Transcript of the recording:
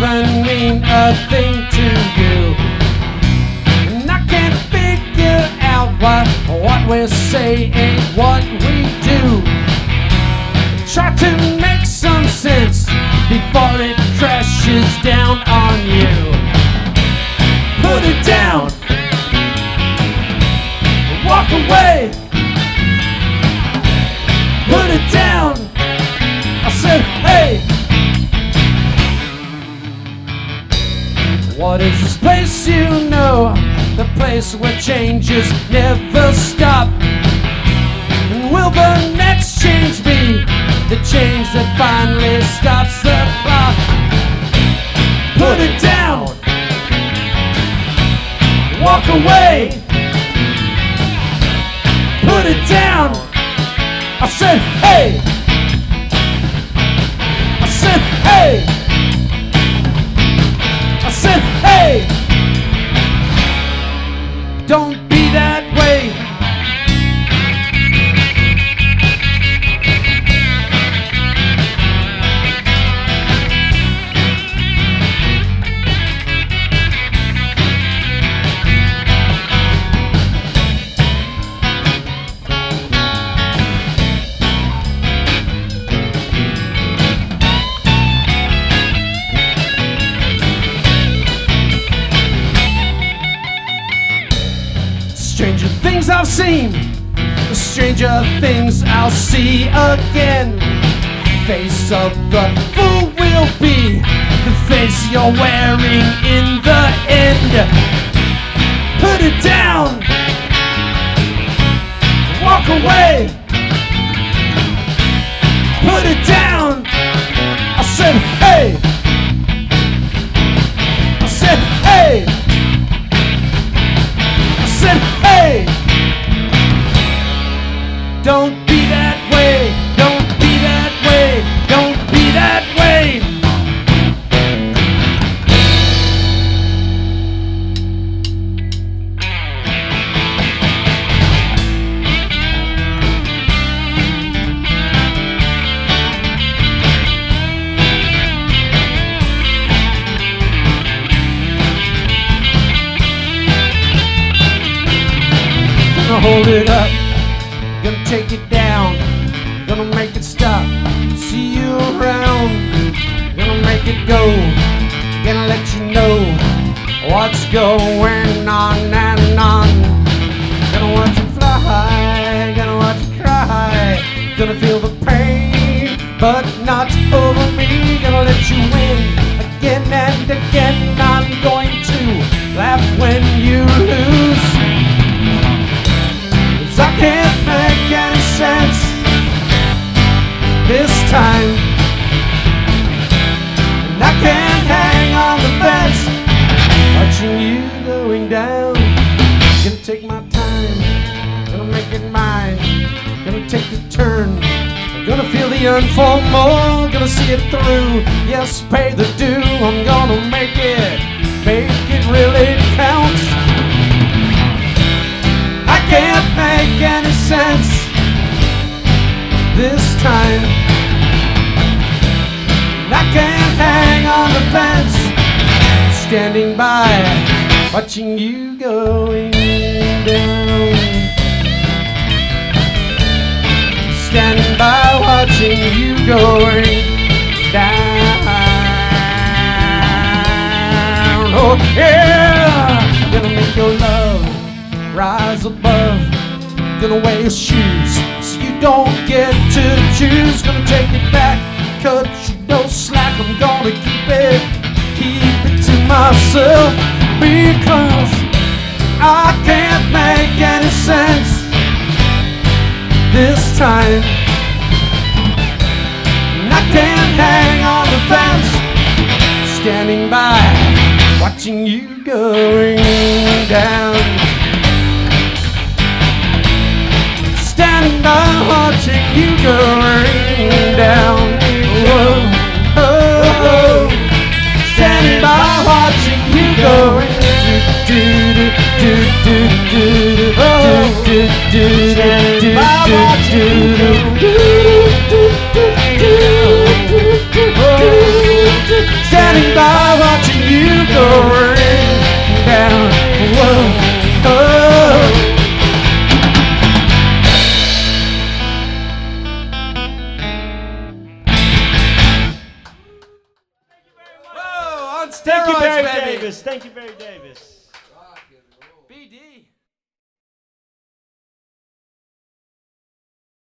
even mean a thing to you. And I can't figure out why what we say ain't what we do. Try to make some sense before it crashes down on you. Put it down, walk away. Put it down, I said, hey. What is this place you know? The place where changes never stop. And will the next change be the change that finally stops the clock? Put it down, walk away. Put it down, I said, hey. I said, hey. I said, hey. Don't be that way. Stranger things I've seen, stranger things I'll see again. Face of the fool will be the face you're wearing in the end. Put it down, walk away. Put it down, I said, hey. I said, hey. I said, hey. Don't be that way. Don't be that way. Don't be that way. Gonna hold it up, gonna take it down, gonna make it stop, see you around, gonna make it go, gonna let you know what's going on and on. Gonna watch you fly, gonna watch you cry, gonna feel the pain, but not over me. Gonna let you win again and again. I'm going to laugh when you lose. I can't make any sense this time, and I can't hang on the fence watching you going down. Gonna take my time, gonna make it mine, gonna take the turn, I'm gonna feel the unfold more, gonna see it through. Yes, pay the due, I'm gonna make it really count. I can't make any sense this time, and I can't hang on the fence, standing by, watching you going down. Standing by, watching you going down. Oh yeah, gonna make your love rise above. Gonna wear your shoes so you don't get to choose. Gonna take it back, cut you no slack. I'm gonna keep it to myself, because I can't make any sense this time, and I can't hang on the fence, standing by, watching you going down. Standing by, watching you going down. Whoa, oh, oh. Standing by, watching you going standing by, the rain down. Whoa, oh. Thank you, Barry Steroids, baby. Davis. Thank you, Barry Davis.